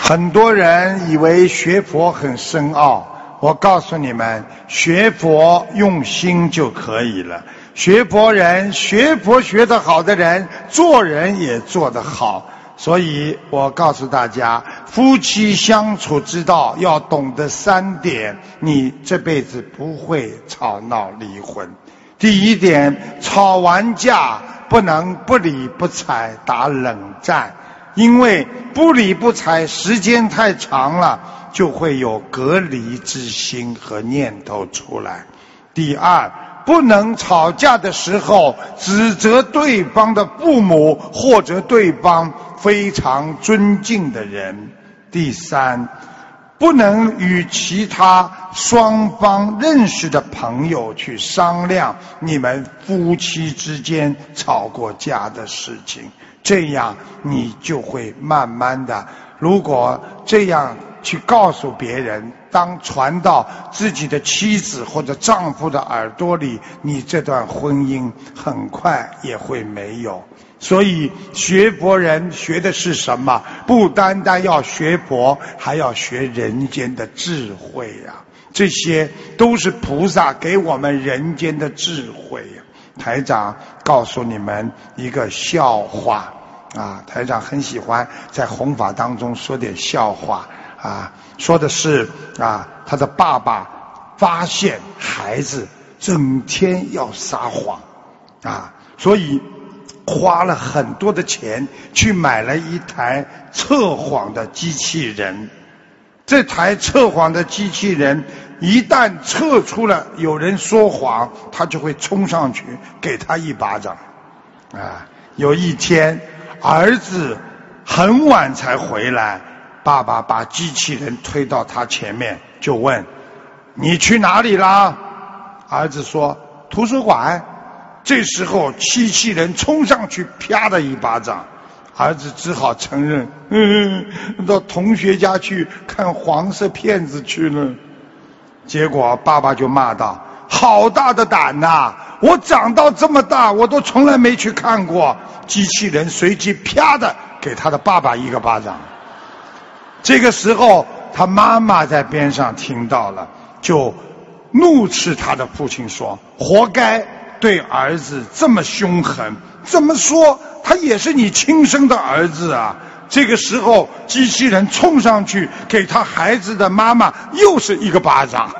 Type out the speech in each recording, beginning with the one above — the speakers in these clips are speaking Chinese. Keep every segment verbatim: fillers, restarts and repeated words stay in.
很多人以为学佛很深奥，我告诉你们，学佛用心就可以了。学佛人，学佛学得好的人，做人也做得好。所以我告诉大家，夫妻相处之道要懂得三点，你这辈子不会吵闹离婚。第一点，吵完架不能不理不睬打冷战，因为不理不睬时间太长了，就会有隔离之心和念头出来。第二，不能吵架的时候指责对方的父母或者对方非常尊敬的人。第三，不能与其他双方认识的朋友去商量你们夫妻之间吵过架的事情，这样你就会慢慢的，如果这样去告诉别人，当传到自己的妻子或者丈夫的耳朵里，你这段婚姻很快也会没有。所以学佛人学的是什么？不单单要学佛，还要学人间的智慧呀、啊！这些都是菩萨给我们人间的智慧呀、啊！台长告诉你们一个笑话啊，台长很喜欢在弘法当中说点笑话啊，说的是啊，他的爸爸发现孩子整天要撒谎啊，所以花了很多的钱去买了一台测谎的机器人。这台测谎的机器人一旦测出了有人说谎，他就会冲上去给他一巴掌啊。有一天儿子很晚才回来，爸爸把机器人推到他前面，就问：你去哪里啦？儿子说：图书馆。这时候机器人冲上去啪的一巴掌，儿子只好承认，嗯，到同学家去看黄色片子去了。结果爸爸就骂道：好大的胆呐！我长到这么大我都从来没去看过。机器人随即啪的给他的爸爸一个巴掌。这个时候他妈妈在边上听到了，就怒斥他的父亲说：活该对儿子这么凶狠，怎么说他也是你亲生的儿子啊。这个时候机器人冲上去给他孩子的妈妈又是一个巴掌。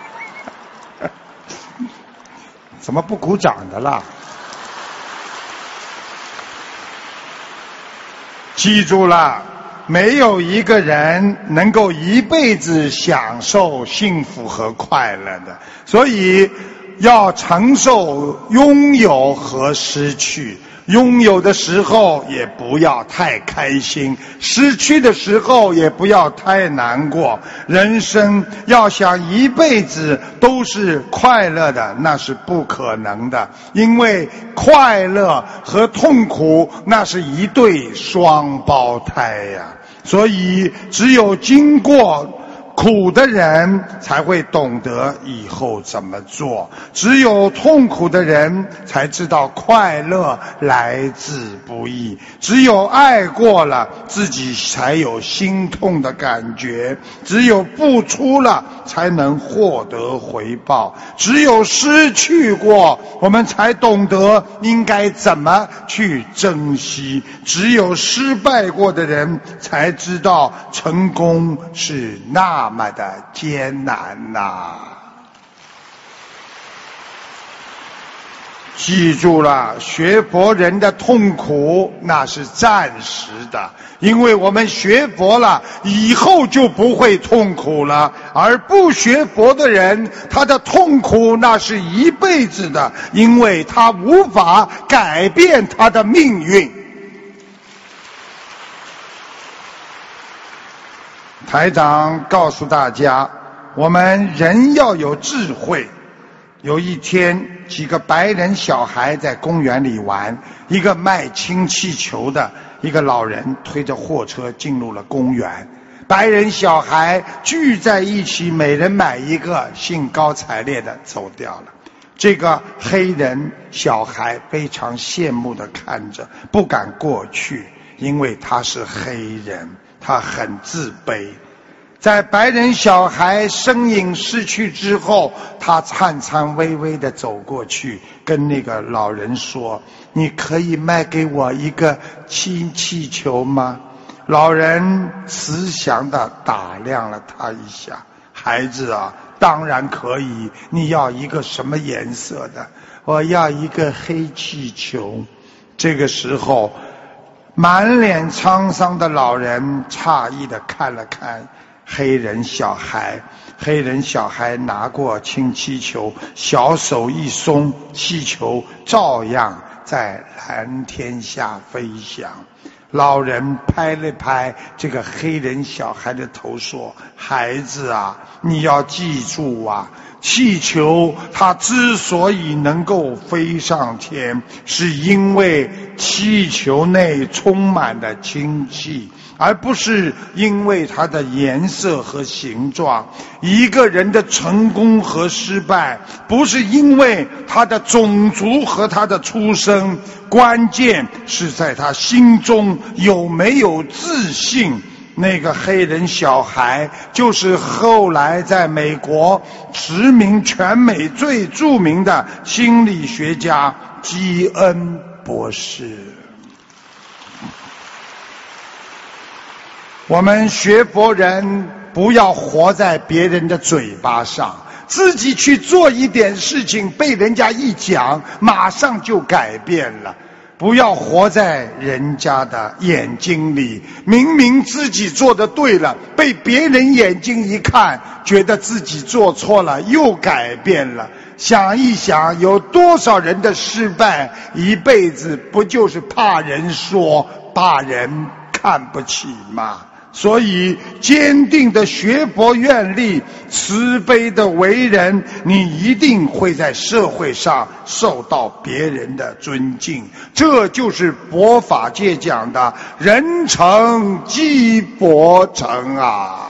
怎么不鼓掌的啦？记住了，没有一个人能够一辈子享受幸福和快乐的，所以要承受拥有和失去。拥有的时候也不要太开心，失去的时候也不要太难过。人生要想一辈子都是快乐的，那是不可能的，因为快乐和痛苦那是一对双胞胎呀。所以只有经过苦的人才会懂得以后怎么做，只有痛苦的人才知道快乐来自不易，只有爱过了自己才有心痛的感觉，只有付出了才能获得回报，只有失去过我们才懂得应该怎么去珍惜，只有失败过的人才知道成功是那那么的艰难呐、啊！记住了，学佛人的痛苦那是暂时的，因为我们学佛了以后就不会痛苦了，而不学佛的人他的痛苦那是一辈子的，因为他无法改变他的命运。台长告诉大家，我们人要有智慧。有一天，几个白人小孩在公园里玩，一个卖氢气球的一个老人推着货车进入了公园，白人小孩聚在一起，每人买一个，兴高采烈地走掉了。这个黑人小孩非常羡慕地看着，不敢过去，因为他是黑人， 他很自卑。在白人小孩身影逝去之后，他颤颤巍巍地走过去，跟那个老人说：你可以卖给我一个氢气球吗？老人慈祥地打量了他一下：孩子啊，当然可以，你要一个什么颜色的？我要一个黑气球。这个时候，满脸沧桑的老人诧异地看了看黑人小孩，黑人小孩拿过氢气球，小手一松，气球照样在蓝天下飞翔。老人拍了拍这个黑人小孩的头说：孩子啊，你要记住啊，气球它之所以能够飞上天，是因为气球内充满了氢气，而不是因为它的颜色和形状。一个人的成功和失败，不是因为他的种族和他的出身，关键是在他心中有没有自信。那个黑人小孩就是后来在美国驰名全美最著名的心理学家基恩博士。我们学佛人不要活在别人的嘴巴上，自己去做一点事情，被人家一讲，马上就改变了。不要活在人家的眼睛里，明明自己做的对了，被别人眼睛一看，觉得自己做错了，又改变了。想一想，有多少人的失败，一辈子不就是怕人说，怕人看不起吗？所以坚定的学佛愿力，慈悲的为人，你一定会在社会上受到别人的尊敬。这就是佛法界讲的人成即佛成啊。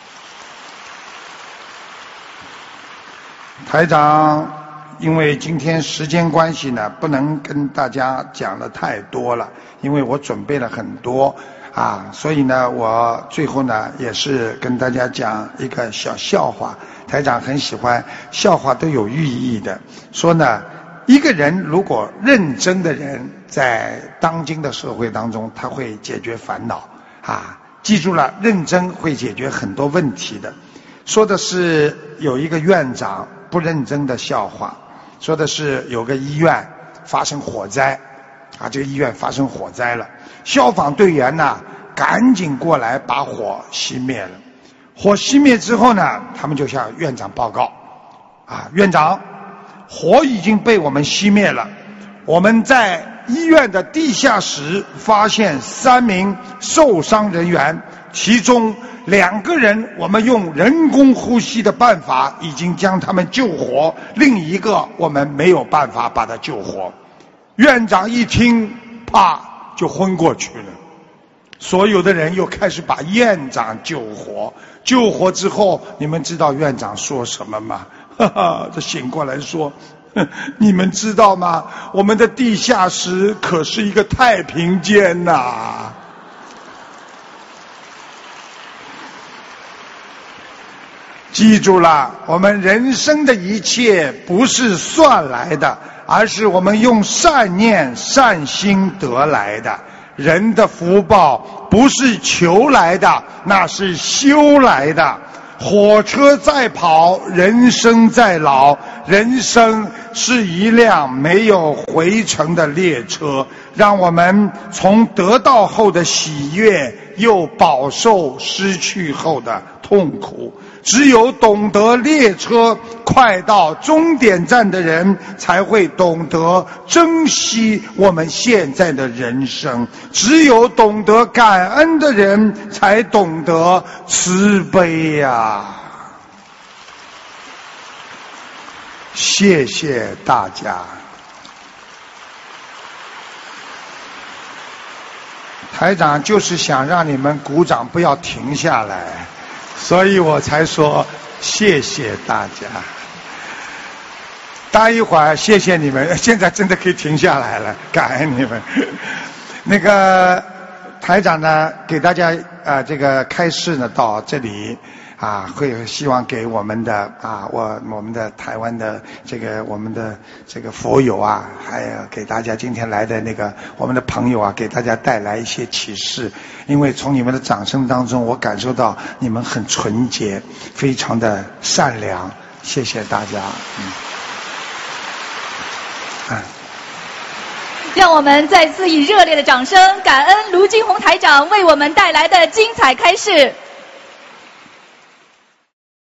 台长因为今天时间关系呢，不能跟大家讲的太多了，因为我准备了很多啊，所以呢，我最后呢也是跟大家讲一个小笑话。台长很喜欢笑话，都有寓意的。说呢，一个人如果认真的人，在当今的社会当中，他会解决烦恼啊。记住了，认真会解决很多问题的。说的是有一个院长不认真的笑话，说的是有个医院发生火灾啊，这个医院发生火灾了。消防队员呢，赶紧过来把火熄灭了。火熄灭之后呢，他们就向院长报告：啊，院长，火已经被我们熄灭了。我们在医院的地下室发现三名受伤人员，其中两个人我们用人工呼吸的办法已经将他们救活，另一个我们没有办法把他救活。院长一听，啪就昏过去了。所有的人又开始把院长救活，救活之后，你们知道院长说什么吗？哈哈，他醒过来说：你们知道吗？我们的地下室可是一个太平间呐、啊！记住了，我们人生的一切不是算来的，而是我们用善念善心得来的。人的福报不是求来的，那是修来的。火车在跑，人生在老，人生是一辆没有回程的列车，让我们从得到后的喜悦，又饱受失去后的痛苦。只有懂得列车快到终点站的人，才会懂得珍惜我们现在的人生。只有懂得感恩的人，才懂得慈悲呀、啊！谢谢大家。台长就是想让你们鼓掌，不要停下来。所以我才说谢谢大家。待一会儿谢谢你们，现在真的可以停下来了，感恩你们。那个台长呢，给大家呃这个开示呢到这里。啊，会希望给我们的啊，我我们的台湾的这个我们的这个佛友啊，还有给大家今天来的那个我们的朋友啊，给大家带来一些启示。因为从你们的掌声当中，我感受到你们很纯洁，非常的善良。谢谢大家。嗯。啊。 让我们再次以热烈的掌声，感恩卢金红台长为我们带来的精彩开示。